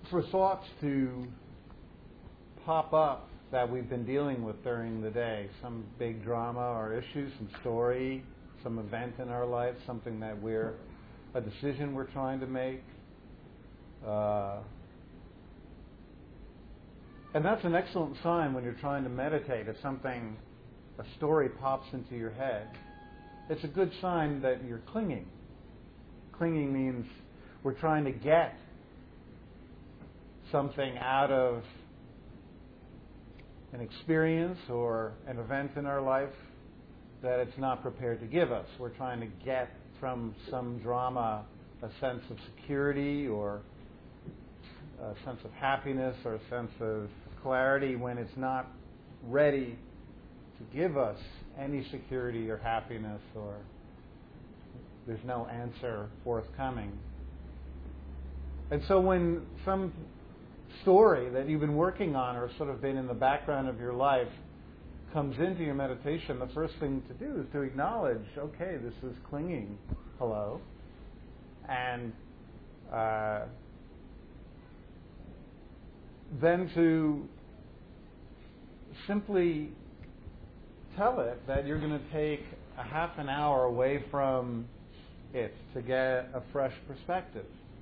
for thoughts to pop up that we've been dealing with during the day, some big drama or issue, some story, some event in our life, something that a decision we're trying to make. And that's an excellent sign when you're trying to meditate. If a story pops into your head, it's a good sign that you're clinging. Clinging means we're trying to get something out of an experience or an event in our life that it's not prepared to give us. We're trying to get from some drama a sense of security or a sense of happiness or a sense of clarity when it's not ready to give us any security or happiness, or there's no answer forthcoming. And so when some story that you've been working on or sort of been in the background of your life comes into your meditation, the first thing to do is to acknowledge, okay, this is clinging, hello, and then to simply tell it that you're going to take a half an hour away from it to get a fresh perspective.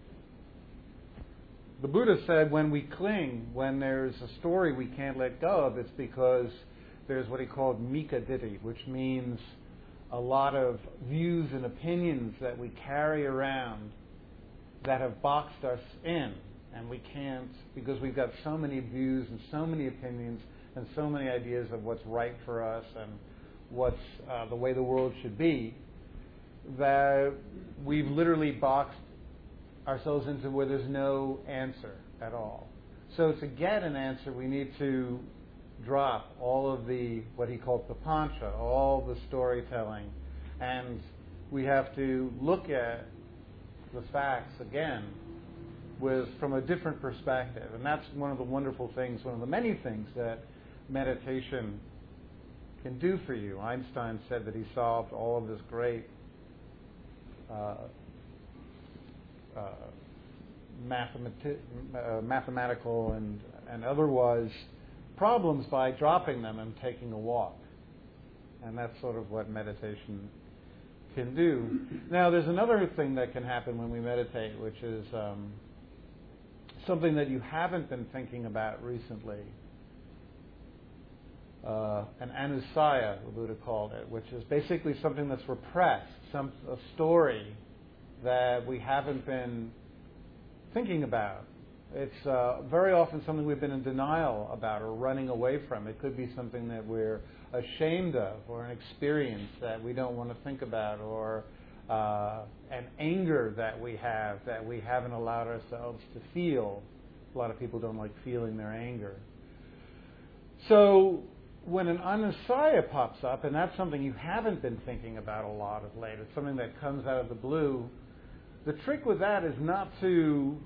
The Buddha said when we cling, when there's a story we can't let go of, it's because there's what he called mika ditti, which means a lot of views and opinions that we carry around that have boxed us in. And we can't, because we've got so many views and so many opinions and so many ideas of what's right for us and what's the way the world should be, that we've literally boxed ourselves into where there's no answer at all. So to get an answer, we need to drop all of the, what he called papancha, all the storytelling, and we have to look at the facts again from a different perspective. And that's one of the wonderful things, one of the many things that meditation can do for you. Einstein said that he solved all of this great mathematical and otherwise problems by dropping them and taking a walk. And that's sort of what meditation can do. Now, there's another thing that can happen when we meditate, which is something that you haven't been thinking about recently. An anusaya, the Buddha called it, which is basically something that's repressed, a story that we haven't been thinking about. It's very often something we've been in denial about or running away from. It could be something that we're ashamed of, or an experience that we don't want to think about, or an anger that we haven't allowed ourselves to feel. A lot of people don't like feeling their anger. So when an anusaya pops up, and that's something you haven't been thinking about a lot of late, it's something that comes out of the blue, the trick with that is not to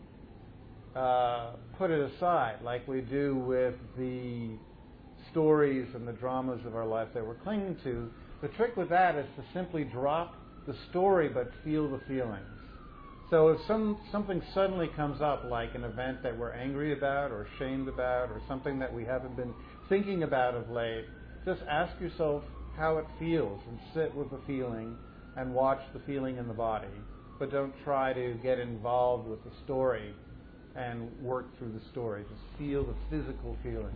put it aside like we do with the stories and the dramas of our life that we're clinging to. The trick with that is to simply drop the story but feel the feelings. So if something suddenly comes up, like an event that we're angry about or ashamed about, or something that we haven't been thinking about of late, just ask yourself how it feels and sit with the feeling and watch the feeling in the body. But don't try to get involved with the story and work through the story. Just feel the physical feelings.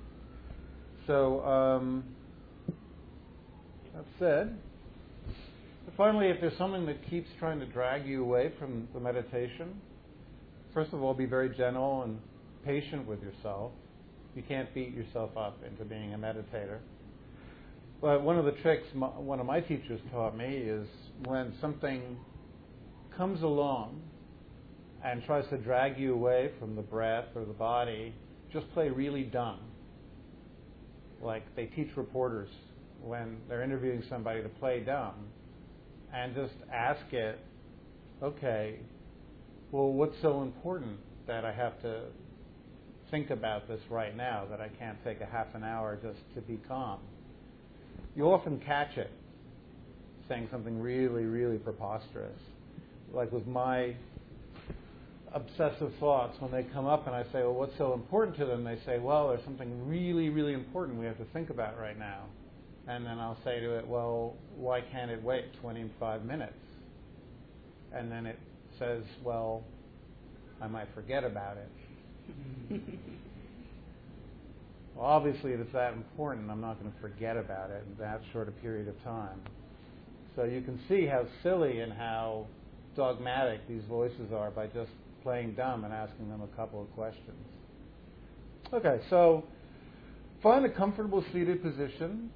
So that said, finally, if there's something that keeps trying to drag you away from the meditation, first of all, be very gentle and patient with yourself. You can't beat yourself up into being a meditator. But one of the tricks one of my teachers taught me is when something comes along and tries to drag you away from the breath or the body, just play really dumb. Like they teach reporters when they're interviewing somebody to play dumb, and just ask it, okay, well, what's so important that I have to think about this right now, that I can't take a half an hour just to be calm? You often catch it saying something really, really preposterous. Like with my obsessive thoughts, when they come up and I say, well, what's so important to them? They say, well, there's something really, really important we have to think about right now. And then I'll say to it, well, why can't it wait 25 minutes? And then it says, well, I might forget about it. Well, obviously, if it's that important, I'm not going to forget about it in that short a period of time. So you can see how silly and how dogmatic these voices are by just playing dumb and asking them a couple of questions. Okay, so find a comfortable seated position.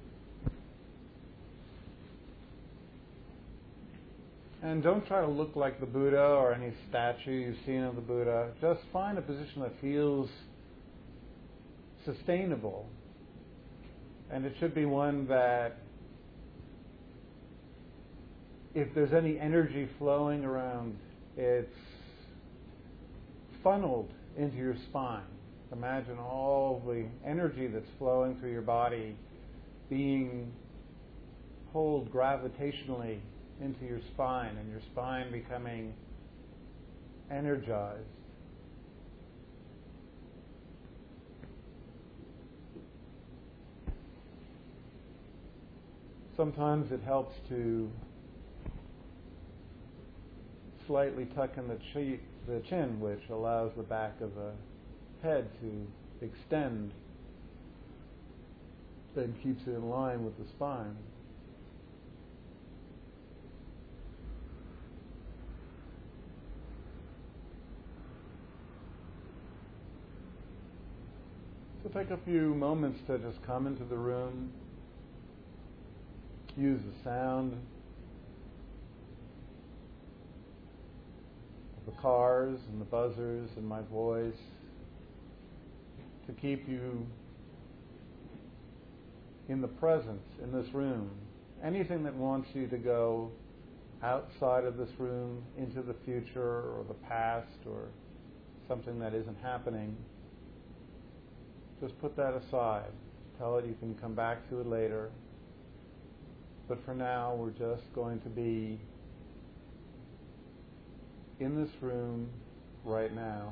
And don't try to look like the Buddha or any statue you've seen of the Buddha. Just find a position that feels sustainable. And it should be one that, if there's any energy flowing around, it's funneled into your spine. Imagine all the energy that's flowing through your body being pulled gravitationally into your spine, and your spine becoming energized. Sometimes it helps to slightly tuck in the chin, which allows the back of the head to extend, then keeps it in line with the spine. So take a few moments to just come into the room, use the sound of the cars and the buzzers and my voice to keep you in the present, in this room. Anything that wants you to go outside of this room into the future or the past or something that isn't happening, just put that aside. Tell it you can come back to it later. But for now, we're just going to be in this room right now.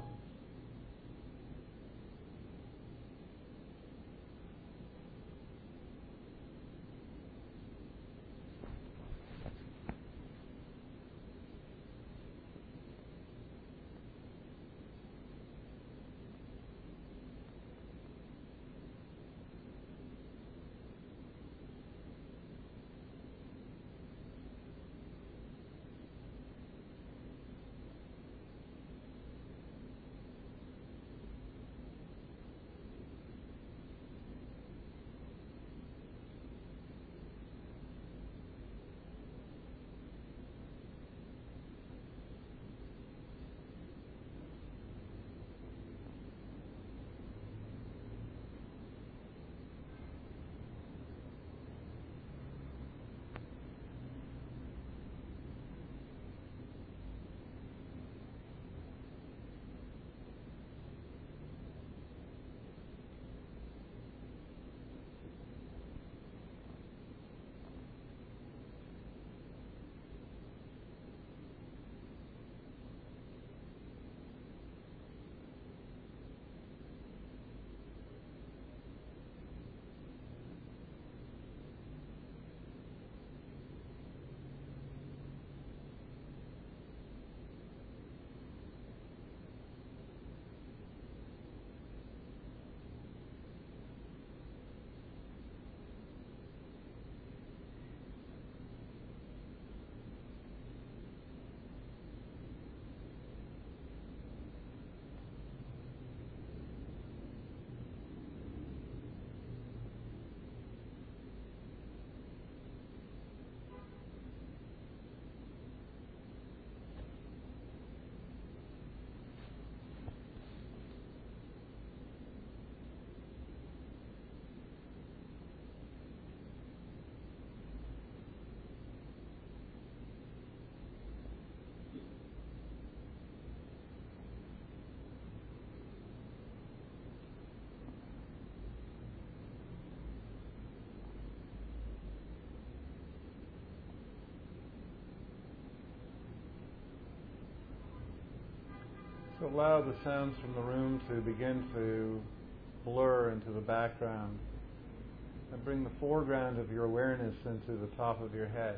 So allow the sounds from the room to begin to blur into the background and bring the foreground of your awareness into the top of your head.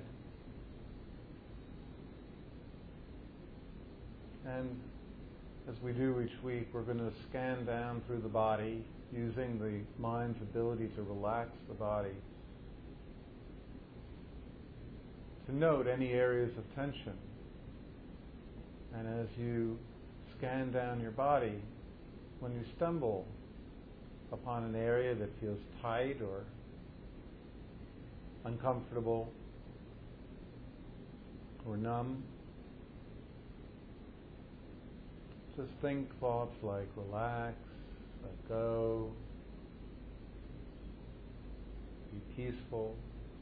And as we do each week, we're going to scan down through the body using the mind's ability to relax the body, to note any areas of tension. And as you scan down your body, when you stumble upon an area that feels tight or uncomfortable or numb, just think thoughts like relax, let go, be peaceful.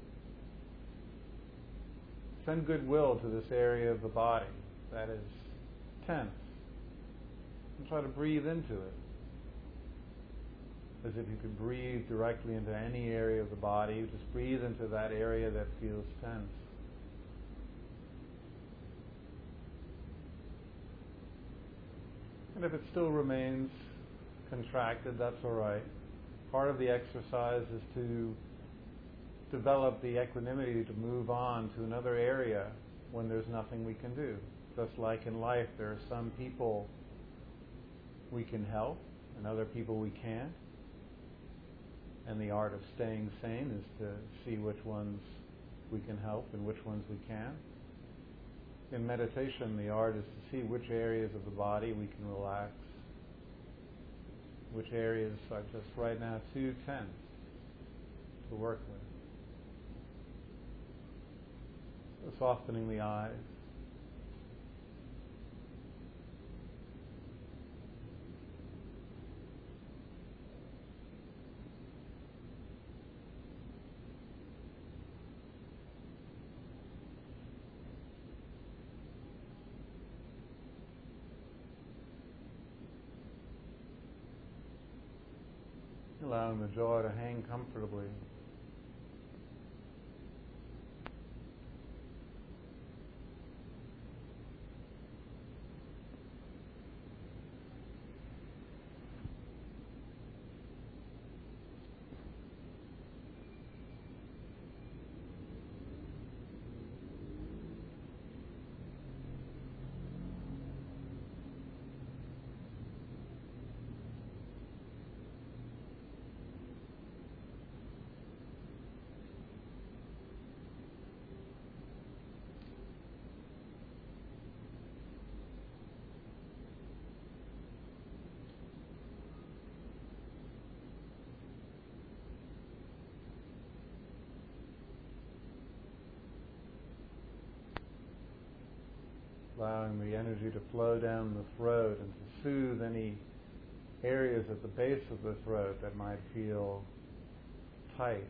Send goodwill to this area of the body that is tense, and try to breathe into it as if you could breathe directly into any area of the body. Just breathe into that area that feels tense. And if it still remains contracted, that's all right. Part of the exercise is to develop the equanimity to move on to another area when there's nothing we can do. Just like in life, there are some people we can help and other people we can't. And the art of staying sane is to see which ones we can help and which ones we can't. In meditation, the art is to see which areas of the body we can relax, which areas are just right now too tense to work with. So softening the eyes. Allowing the jaw to hang comfortably. Allowing the energy to flow down the throat and to soothe any areas at the base of the throat that might feel tight.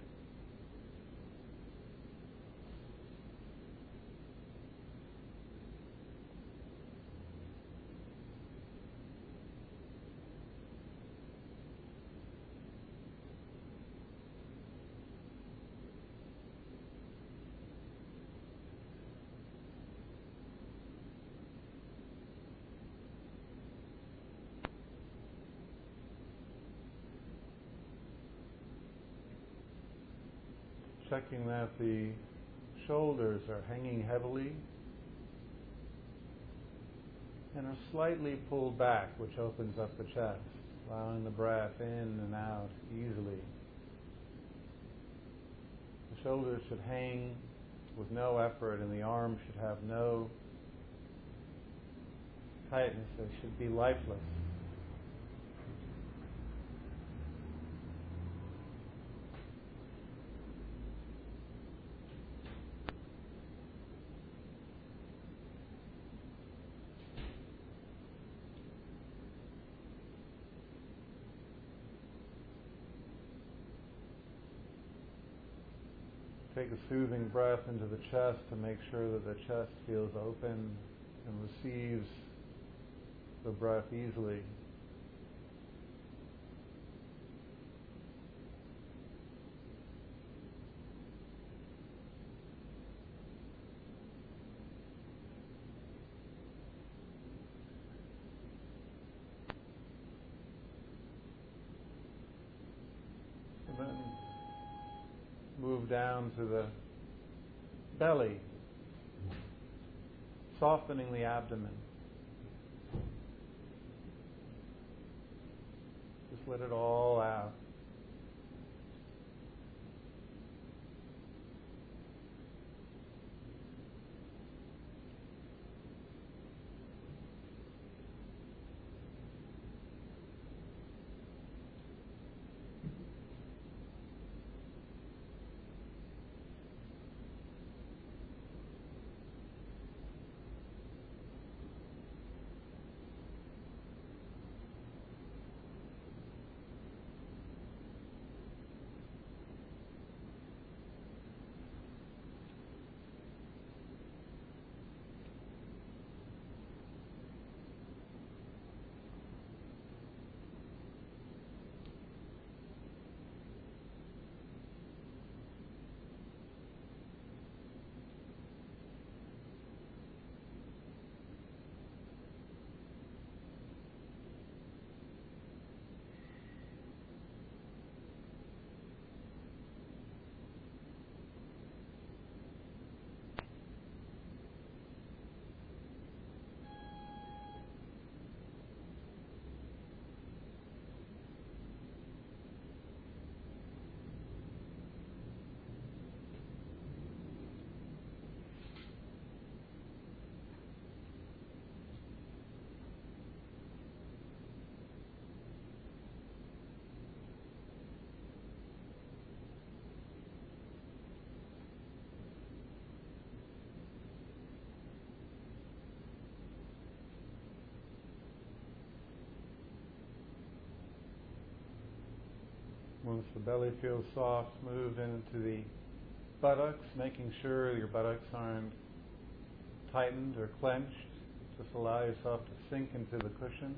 Checking that the shoulders are hanging heavily and are slightly pulled back, which opens up the chest, allowing the breath in and out easily. The shoulders should hang with no effort, and the arms should have no tightness. They should be lifeless. Take a soothing breath into the chest to make sure that the chest feels open and receives the breath easily. move down to the belly, softening the abdomen. Just let it all out. Once the belly feels soft, move into the buttocks, making sure your buttocks aren't tightened or clenched. Just allow yourself to sink into the cushion.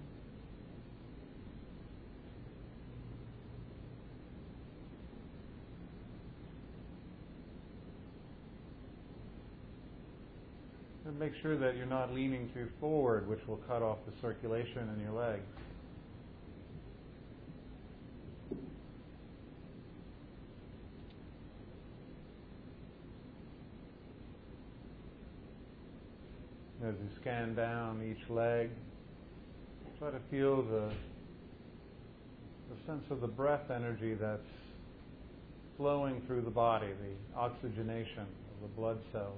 And make sure that you're not leaning too forward, which will cut off the circulation in your legs. As you scan down each leg, try to feel the sense of the breath energy that's flowing through the body, the oxygenation of the blood cells.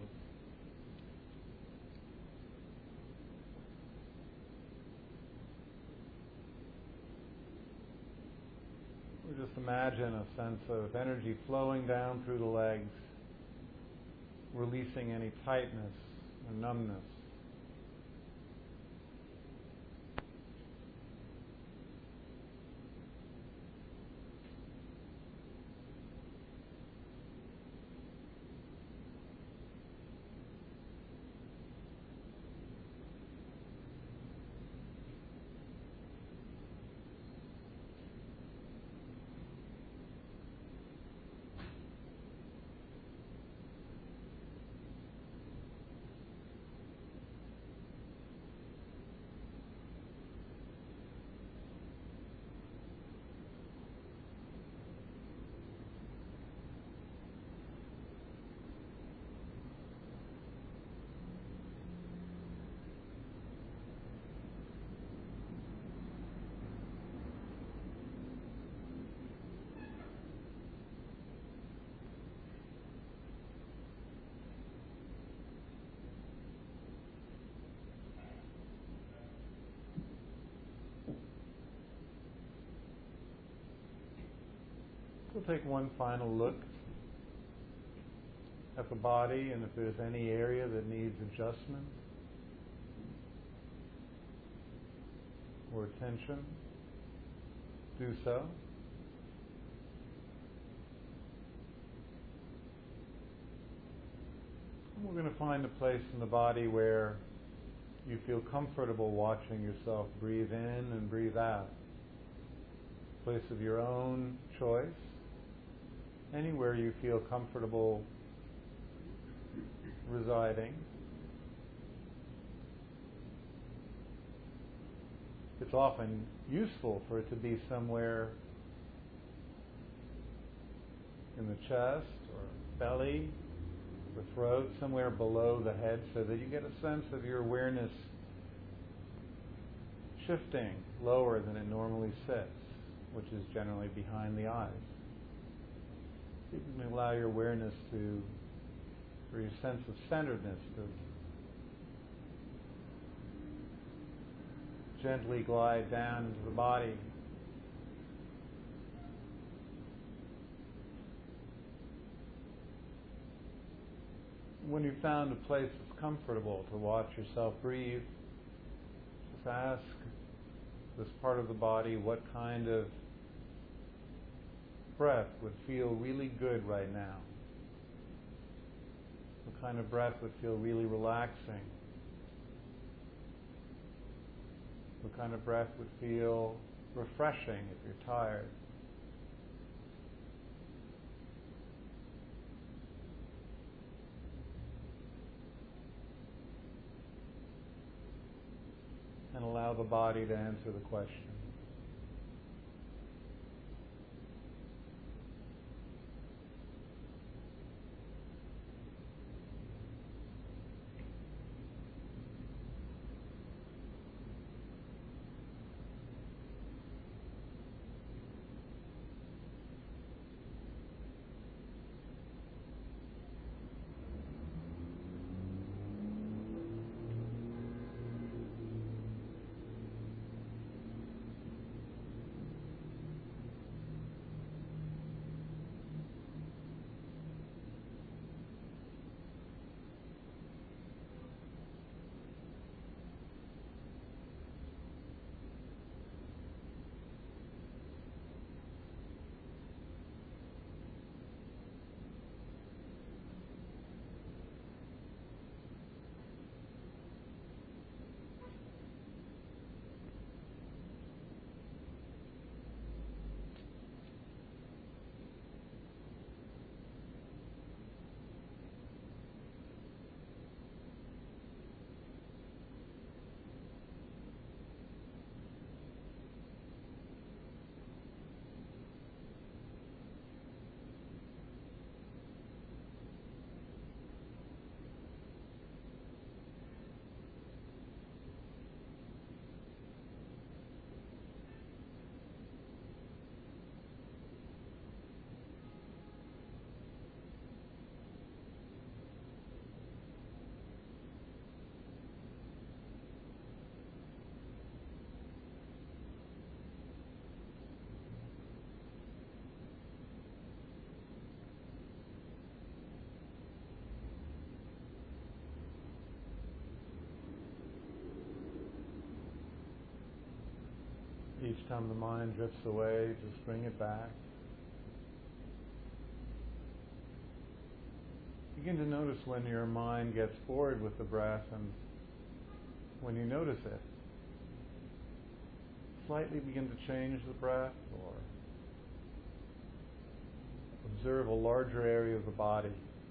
Or just imagine a sense of energy flowing down through the legs, releasing any tightness or numbness. We'll take one final look at the body, and if there's any area that needs adjustment or attention, do so. And we're going to find a place in the body where you feel comfortable watching yourself breathe in and breathe out. A place of your own choice. Anywhere you feel comfortable residing. It's often useful for it to be somewhere in the chest or belly, the throat, somewhere below the head, so that you get a sense of your awareness shifting lower than it normally sits, which is generally behind the eyes. You can allow your awareness to, for your sense of centeredness, to gently glide down into the body. When you've found a place that's comfortable to watch yourself breathe, just ask this part of the body what kind of breath would feel really good right now. What kind of breath would feel really relaxing? What kind of breath would feel refreshing if you're tired? And allow the body to answer the question. Each time the mind drifts away, just bring it back. Begin to notice when your mind gets bored with the breath, and when you notice it, slightly begin to change the breath or observe a larger area of the body.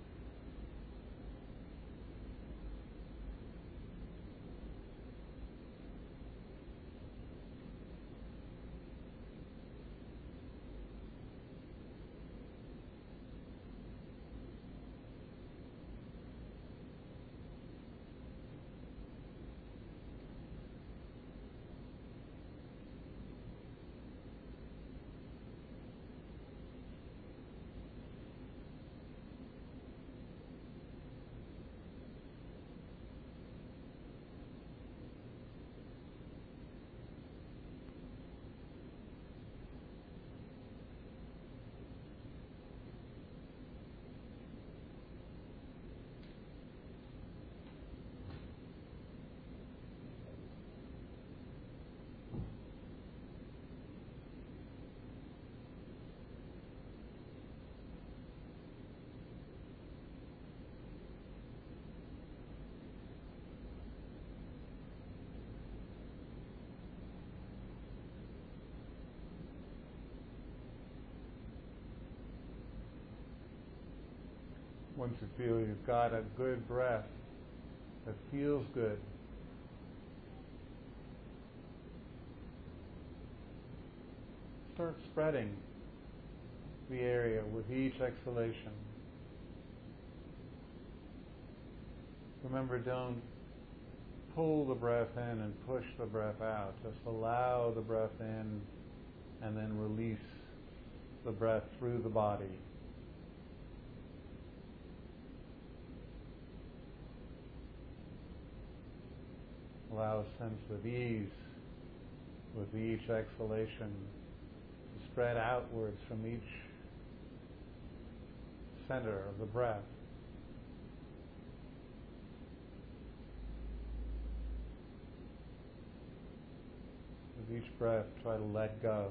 Once you feel you've got a good breath that feels good, start spreading the area with each exhalation. Remember, don't pull the breath in and push the breath out. Just allow the breath in and then release the breath through the body. Allow a sense of ease with each exhalation to spread outwards from each center of the breath. With each breath, try to let go.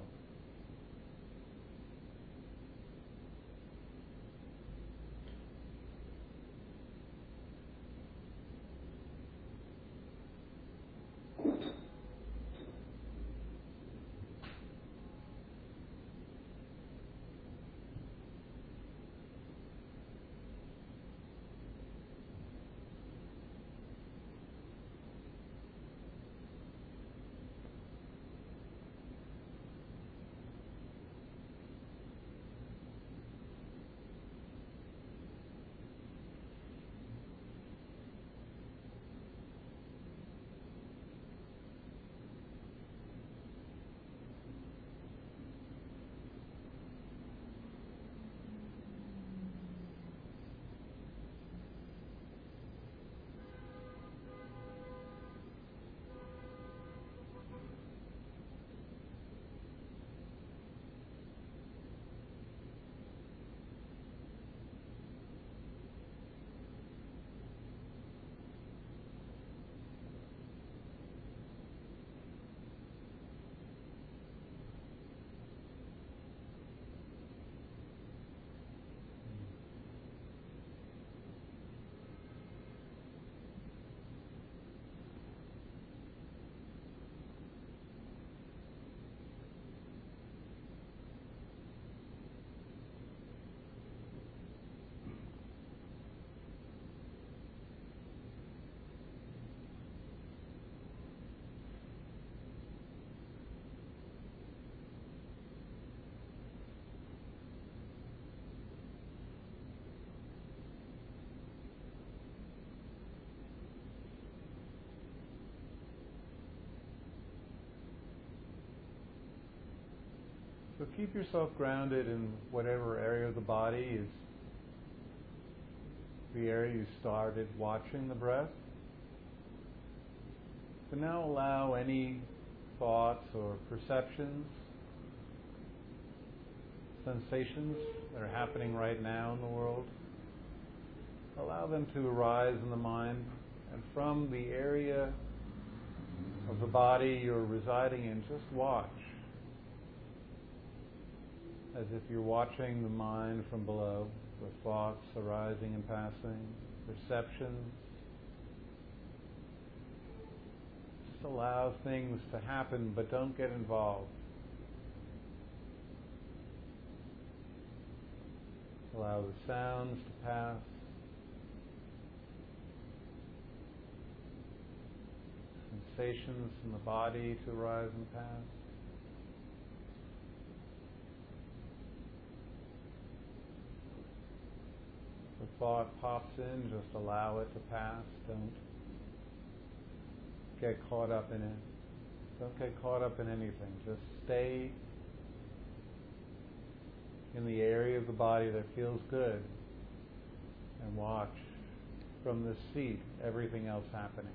So keep yourself grounded in whatever area of the body is the area you started watching the breath. So now allow any thoughts or perceptions, sensations that are happening right now in the world, allow them to arise in the mind, and from the area of the body you're residing in, just watch. As if you're watching the mind from below, the thoughts arising and passing, perceptions. Just allow things to happen, but don't get involved. Allow the sounds to pass. Sensations in the body to arise and pass. The thought pops in, just allow it to pass. Don't get caught up in it. Don't get caught up in anything. Just stay in the area of the body that feels good and watch from this seat everything else happening.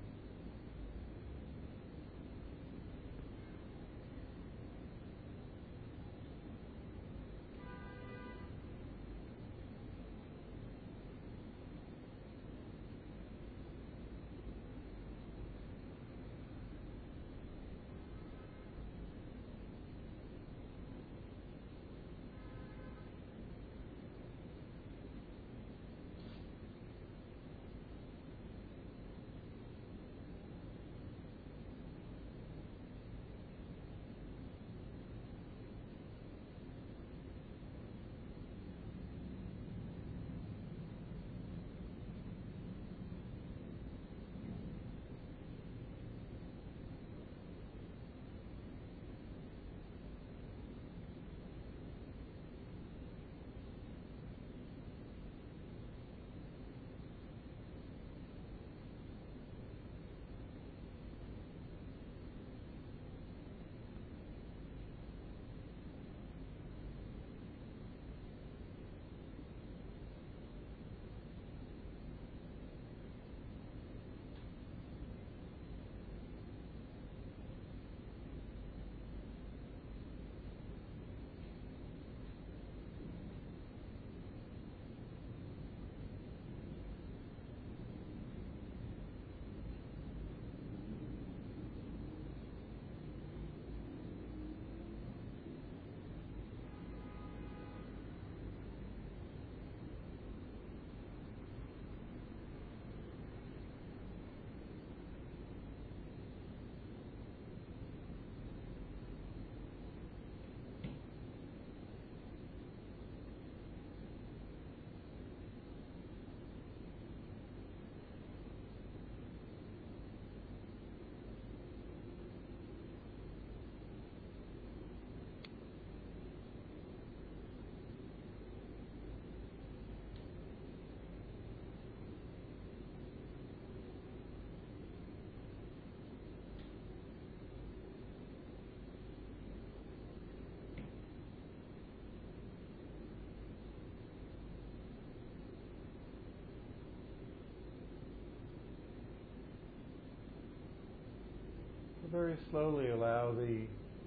very slowly allow the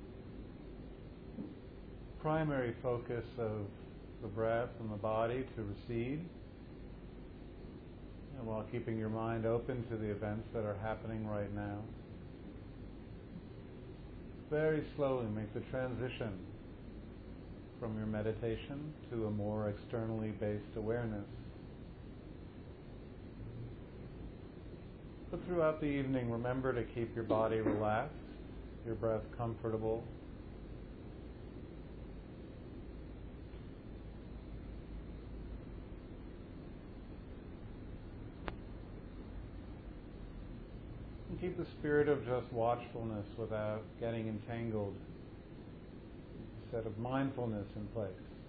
primary focus of the breath and the body to recede, and while keeping your mind open to the events that are happening right now, very slowly make the transition from your meditation to a more externally based awareness. But throughout the evening, remember to keep your body relaxed, your breath comfortable. And keep the spirit of just watchfulness without getting entangled. A set of mindfulness in place.